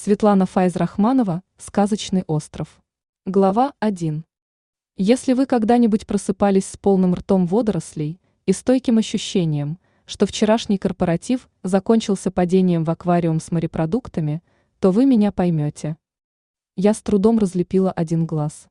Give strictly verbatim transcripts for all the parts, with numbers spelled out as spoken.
Светлана Файзрахманова «Сказочный остров». Глава один. Если вы когда-нибудь просыпались с полным ртом водорослей и стойким ощущением, что вчерашний корпоратив закончился падением в аквариум с морепродуктами, то вы меня поймете. Я с трудом разлепила один глаз.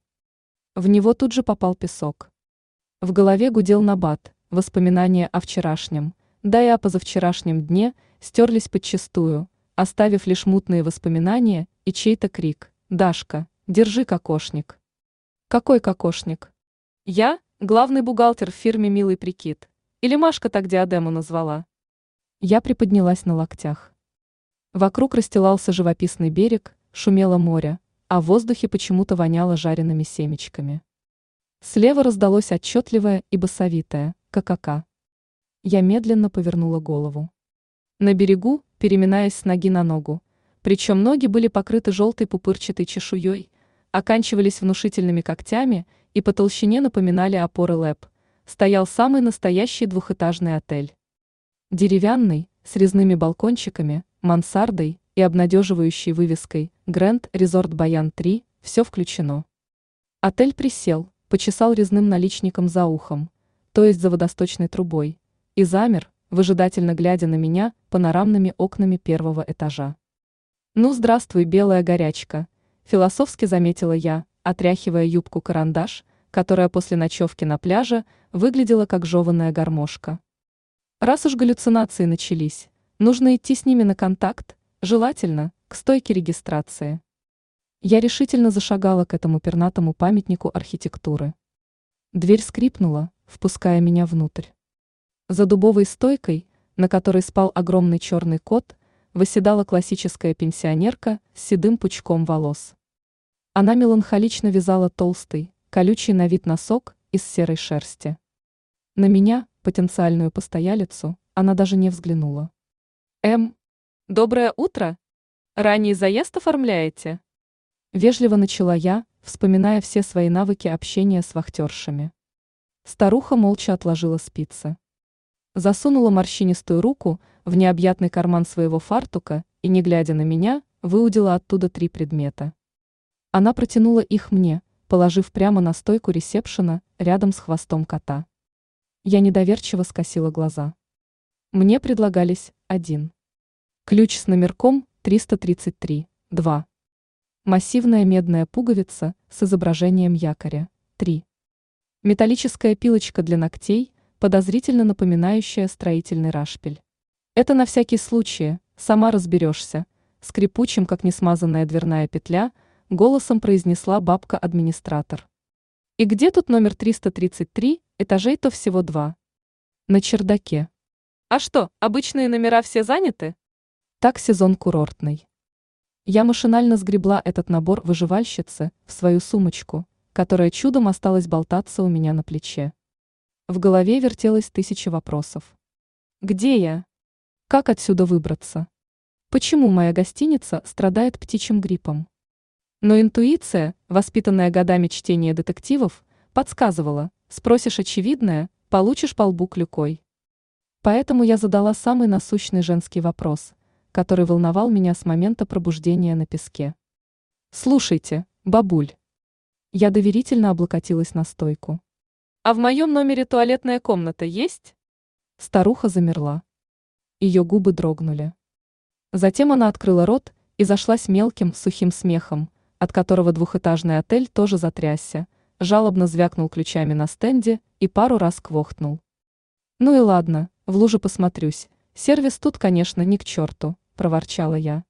В него тут же попал песок. В голове гудел набат, воспоминания о вчерашнем, да и о позавчерашнем дне стерлись подчистую, оставив лишь мутные воспоминания и чей-то крик: «Дашка, держи кокошник». Какой кокошник? Я – главный бухгалтер в фирме «Милый прикид». Или Машка так диадему назвала? Я приподнялась на локтях. Вокруг расстилался живописный берег, шумело море, а в воздухе почему-то воняло жареными семечками. Слева раздалось отчетливое и басовитое «ка-ка-ка». Я медленно повернула голову. На берегу, переминаясь с ноги на ногу, причем ноги были покрыты желтой пупырчатой чешуей, оканчивались внушительными когтями и по толщине напоминали опоры лэп, стоял самый настоящий двухэтажный отель. Деревянный, с резными балкончиками, мансардой и обнадеживающей вывеской «Грэнд Резорт Баян три», все включено. Отель присел, почесал резным наличником за ухом, то есть за водосточной трубой, и замер, выжидательно глядя на меня панорамными окнами первого этажа. «Ну, здравствуй, белая горячка», – философски заметила я, отряхивая юбку-карандаш, которая после ночевки на пляже выглядела как жеваная гармошка. Раз уж галлюцинации начались, нужно идти с ними на контакт, желательно, к стойке регистрации. Я решительно зашагала к этому пернатому памятнику архитектуры. Дверь скрипнула, впуская меня внутрь. За дубовой стойкой, на которой спал огромный черный кот, восседала классическая пенсионерка с седым пучком волос. Она меланхолично вязала толстый, колючий на вид носок из серой шерсти. На меня, потенциальную постоялицу, она даже не взглянула. «Эм, доброе утро! Ранний заезд оформляете?» Вежливо начала я, вспоминая все свои навыки общения с вахтершами. Старуха молча отложила спицы. Засунула морщинистую руку в необъятный карман своего фартука и, не глядя на меня, выудила оттуда три предмета. Она протянула их мне, положив прямо на стойку ресепшена рядом с хвостом кота. Я недоверчиво скосила глаза. Мне предлагались один. Ключ с номерком триста тридцать три, два. Массивная медная пуговица с изображением якоря, три. Металлическая пилочка для ногтей, подозрительно напоминающая строительный рашпиль. Это на всякий случай, сама разберешься, скрипучим, как несмазанная дверная петля, голосом произнесла бабка-администратор. И где тут номер триста тридцать три, этажей-то всего два? На чердаке. А что, обычные номера все заняты? Так сезон курортный. Я машинально сгребла этот набор выживальщицы в свою сумочку, которая чудом осталась болтаться у меня на плече. В голове вертелось тысяча вопросов. Где я? Как отсюда выбраться? Почему моя гостиница страдает птичьим гриппом? Но интуиция, воспитанная годами чтения детективов, подсказывала: спросишь очевидное, получишь по лбу клюкой. Поэтому я задала самый насущный женский вопрос, который волновал меня с момента пробуждения на песке. «Слушайте, бабуль». Я доверительно облокотилась на стойку. «А в моем номере туалетная комната есть?» Старуха замерла. Ее губы дрогнули. Затем она открыла рот и зашлась мелким, сухим смехом, от которого двухэтажный отель тоже затрясся, жалобно звякнул ключами на стенде и пару раз квохтнул. «Ну и ладно, в луже посмотрюсь, сервис тут, конечно, ни к черту», – проворчала я.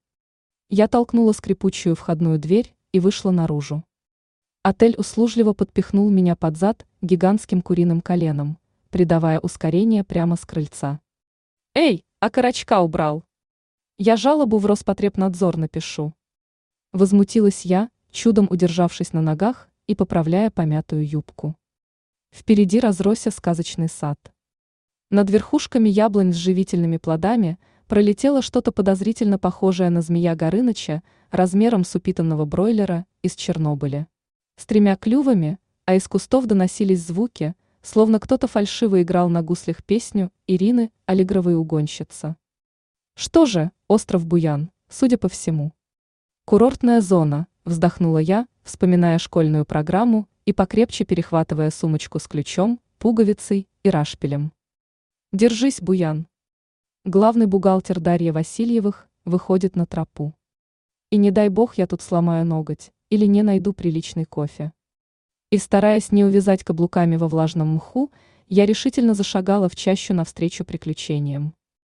Я толкнула скрипучую входную дверь и вышла наружу. Отель услужливо подпихнул меня под зад гигантским куриным коленом, придавая ускорение прямо с крыльца. «Эй, а карачка убрал? Я жалобу в Роспотребнадзор напишу». Возмутилась я, чудом удержавшись на ногах и поправляя помятую юбку. Впереди разросся сказочный сад. Над верхушками яблонь с живительными плодами пролетело что-то подозрительно похожее на змея Горыныча размером с упитанного бройлера из Чернобыля. С тремя клювами, а из кустов доносились звуки, словно кто-то фальшиво играл на гуслях песню Ирины Аллегровой «Угонщица». Что же, остров Буян, судя по всему. Курортная зона, вздохнула я, вспоминая школьную программу и покрепче перехватывая сумочку с ключом, пуговицей и рашпилем. Держись, Буян. Главный бухгалтер Дарья Васильевых выходит на тропу. И не дай бог я тут сломаю ноготь или не найду приличный кофе. И стараясь не увязать каблуками во влажном мху, я решительно зашагала в чащу навстречу приключениям.